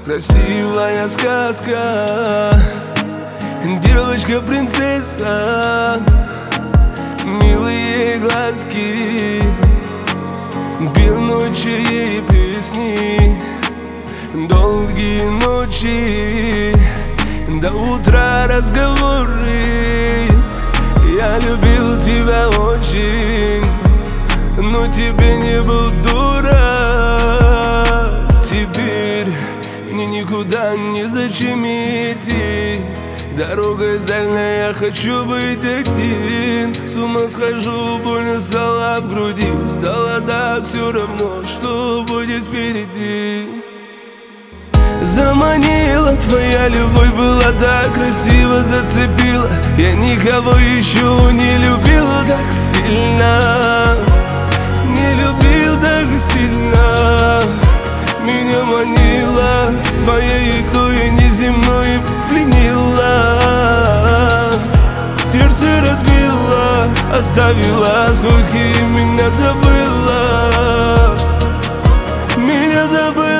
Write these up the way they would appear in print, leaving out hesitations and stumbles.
Красивая сказка, девочка-принцесса, милые глазки, певучие песни, долгие ночи, до утра разговоры. Я любил тебя очень, но тебе не был дурак. Теперь мне никуда незачем идти, дорога дальняя, я хочу быть один. С ума схожу, больно стало в груди, стало так все равно, что будет впереди. Заманила твоя любовь, была так красиво, зацепила. Я никого еще не любил так сильно, не любил так сильно. Меня манила своей игрой неземной, пленила, сердце разбила, оставила сколько меня забыла, меня забыла.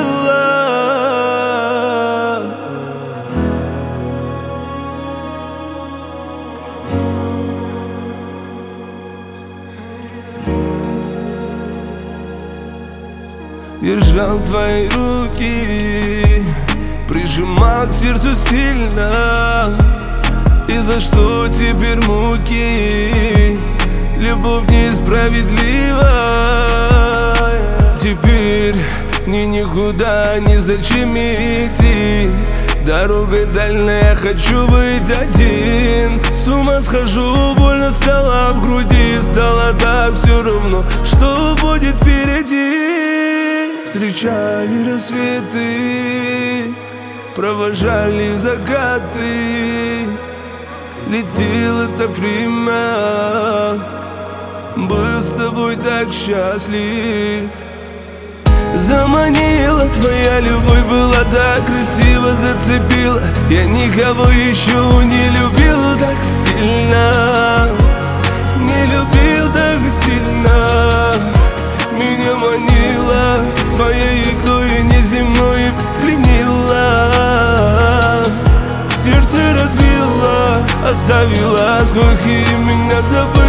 Держал твои руки, прижимал к сердцу сильно. И за что теперь муки? Любовь несправедливая. Теперь мне никуда незачем идти, дорога дальняя, хочу быть один. С ума схожу, больно стало в груди, стало так все равно, что будет впереди. Встречали рассветы, провожали закаты, летело это время, был с тобой так счастлив. Заманила твоя любовь, была так красиво, зацепила. Я никого еще не любил так сильно, не любил так сильно. Меня манила своей игрой неземной, пленила, сердце разбила, оставила сколько меня забыла.